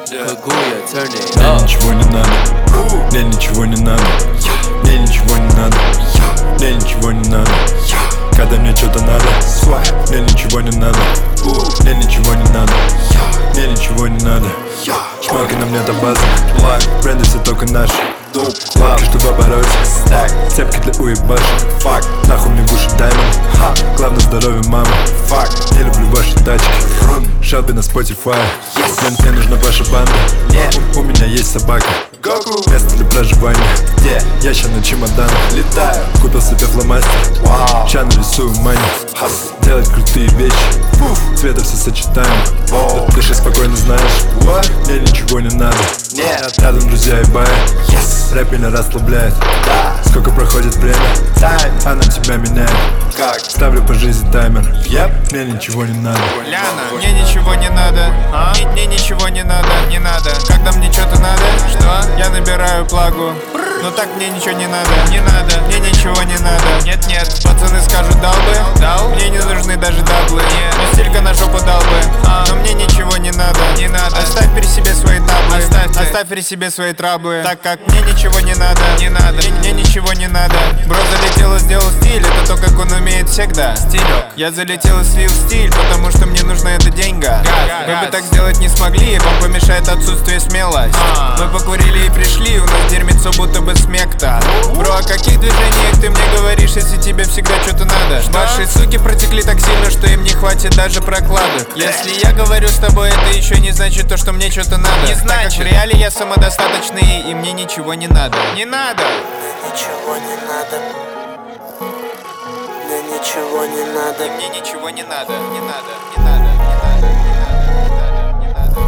Мне ничего не надо, мне ничего не надо, мне ничего не надо, мне ничего не надо. Когда мне что-то надо, мне ничего не надо, мне ничего не надо, мне ничего не надо. Шмалки на мне это база, бренды все только наши. Лапки, чтобы обороть, цепки для уебашек. Нахуй мне в уши даймонд, главное здоровье мамы. Не люблю ваши тачки, Шелби на Spotify. Мне нужна ваша банда, у меня есть собака. Место для проживания, я ща на чемоданах летаю. Купил себе фломастер, ща нарисую мани. Делать крутые вещи, цвета все сочетаем. Ты же спокойно знаешь, мне ничего не надо. Рядом друзья и бая, рэп меня расслабляет. Сколько проходит время, она тебя меняет. Ставлю по жизни таймер, мне ничего не надо. Ляна, мне ничего не надо, мне ничего не надо, не надо. Когда мне что-то надо, что? Я набираю плагу. Но так мне ничего не надо, не надо, мне ничего не надо. Нет, нет, пацаны скажут дал бы, дал. Мне не нужны даже даблы, но стилька на жопу дал бы. Но мне ничего не надо, не надо. Оставь при себе свои таблы, оставь при себе свои траблы. Так как мне ничего не надо, не надо, мне ничего не надо. Бро залетел и сделал стиль, это то, как он умеет всегда. Стилек. Я залетел и слил стиль, потому что мне нужна эта деньга. Мы бы так сделать не смогли, вам помешает отсутствие смелость. Мы покурили и пришли, у нас дерьмецо будто бы смекта. Бро, о каких движениях ты мне говоришь, если тебе всегда что-то надо? Ваши суки протекли так сильно, что им не хватит даже прокладок. Если я говорю с тобой, это еще не значит то, что мне что-то надо. Не значит. Так как в реале я самодостаточный, и мне ничего не надо. Не надо. Мне ничего не надо. Мне ничего не надо. И мне ничего не надо. Не надо, не надо, не надо, не надо, не надо,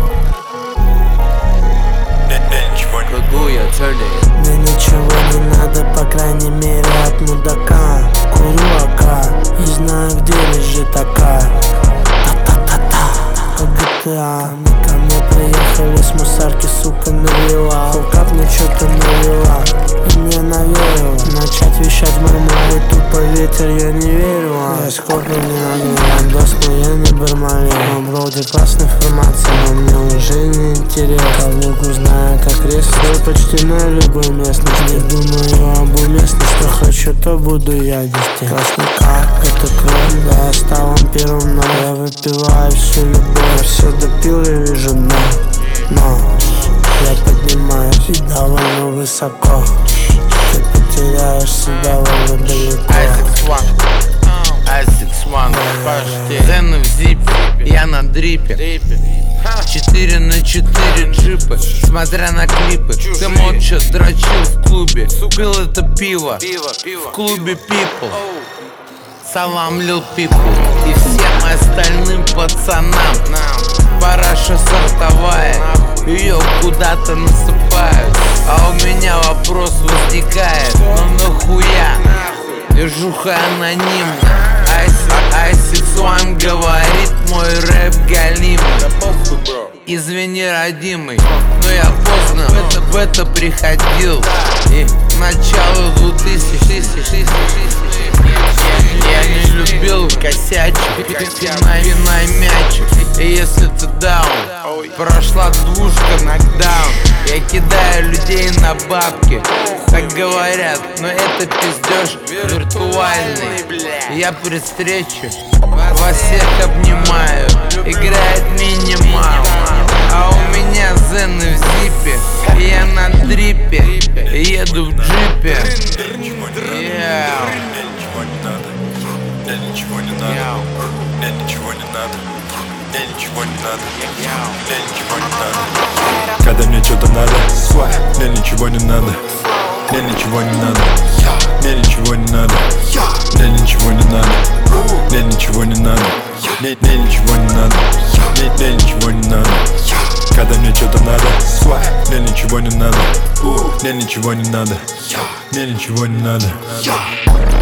не надо. Мне ничего не надо. Мне ничего не надо, по крайней мере от мудака. Курю ака и знаю, где лежит ака. Та-та-та-та, GTA. Ко мне приехали с мусарки, сука, навела. Фулкап мне что-то навела и мне навеяло начать вещать в мемуаре. Тупо ветер, я не верю. Я сколько не надо, я дос, но я не бармалю. Но вроде классная информация, но мне уже не интересно. Калугу знаю как рез, я почти на любой местности. Не думаю об уместности, что хочу, то буду я вести. Красный как, это кровь, да, я стал вампиром, но я выпиваю всю любовь. Все допил, я вижу дно, но я поднимаюсь и довольно высоко. Ты потеряешь себя довольно далеко. Асикс-1, почти Зены в зипе, я на дрипе 4 на 4 джипы, смотря на клипы. Ты молча дрочил в клубе, пил это пиво в клубе People. Салам Lil People и всем остальным пацанам. Параша сортовая, ее куда-то насыпают. А у меня вопрос возникает, ну нахуя? Движуха анонимна. Асикс-1 говорит, мой рэп галимый. Извини, родимый, но я поздно в это приходил. И начало 2000. Я не любил косячек, пинай мячик. И если ты даун, прошла двушка, нокдаун. Я кидаю людей на бабки, так говорят, но это пиздеж виртуальный. Я при встрече вас всех обнимаю, играет минимал. А у меня зены в зипе, я на дрипе, еду в джипе. Мне ничего не надо, мне ничего не надо, мне ничего не надо, мне ничего не надо. Когда мне что-то надо, мне ничего не надо, мне ничего не надо, мне ничего не надо, мне ничего не надо, мне ничего не надо, мне ничего не надо, мне ничего не надо. Когда мне что-то надо, мне ничего не надо, мне ничего не надо, мне ничего не надо.